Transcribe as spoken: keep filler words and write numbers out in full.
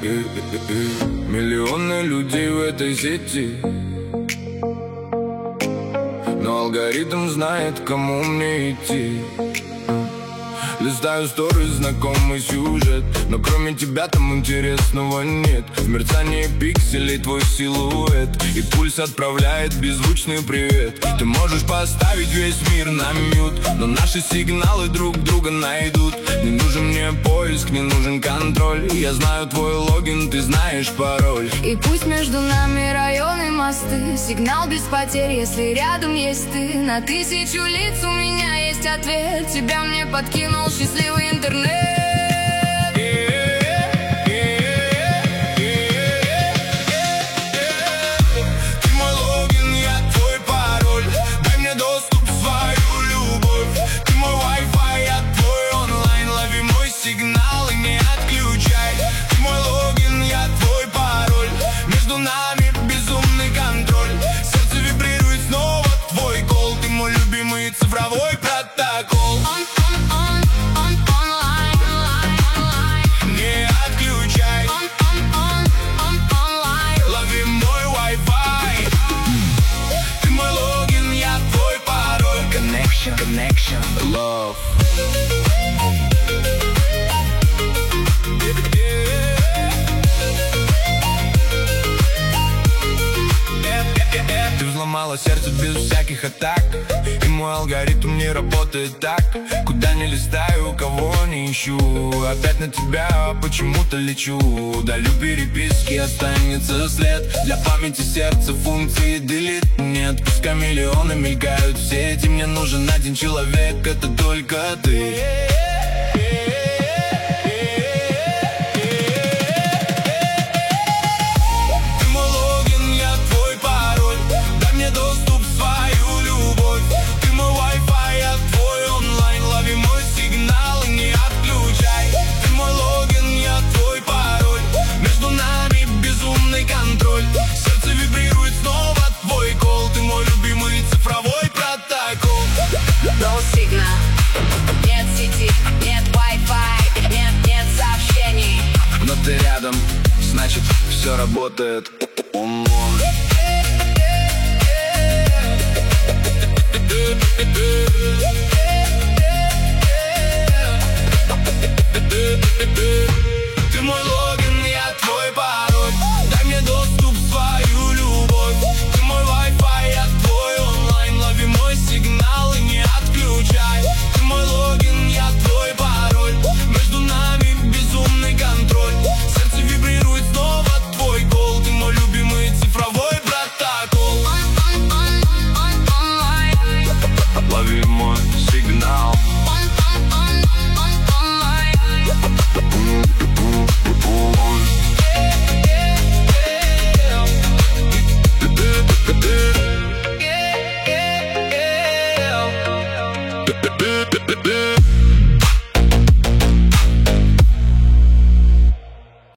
Миллионы людей в этой сети, но алгоритм знает, кому мне идти. Листаю сторис, знакомый сюжет, но кроме тебя там интересного нет. В мерцании пикселей твой силуэт, и пульс отправляет беззвучный привет. Ты можешь поставить весь мир на мьют, но наши сигналы друг друга найдут. Не нужен мне поиск, не нужен контроль. Я знаю твой логин, ты знаешь пароль. И пусть между нами районы, мосты, сигнал без потерь, если рядом есть ты. На тысячу лиц у меня есть ответ, тебя мне подкинул счастливый интернет. Ты мой логин, я твой пароль. Дай мне доступ в свою любовь. Ты мой Wi-Fi, я твой онлайн. Лови мой сигнал и не отключай. Ты мой логин, я твой пароль. Между нами безумный контроль. Сердце вибрирует снова твой кол. Ты мой любимый цифровой протокол. Connection, love. Ты взломала сердце без всяких атак, и мой алгоритм не работает так. Куда не листаю, кого не ищу, опять на тебя почему-то лечу. Удалю переписки, останется след. Для памяти сердца функции delete нет. Пускай миллионы мелькают в сети, мне нужен один человек, это только ты. Сердце вибрирует снова твой кол. Ты мой любимый цифровой протокол. No signal, нет сети, нет Wi-Fi, нет, нет сообщений. Но ты рядом, значит все работает онлайн. Ты мой логин, я твой пароль. Дай мне доступ в свою любовь. Ты мой Wi-Fi, я твой онлайн. Лови мой сигнал и не отключай. Ты мой логин, я твой пароль. Между нами безумный контроль. Сердце вибрирует снова твой кол. Ты мой любимый цифровой протокол. On, on, on, on, online. Лови мой сигнал.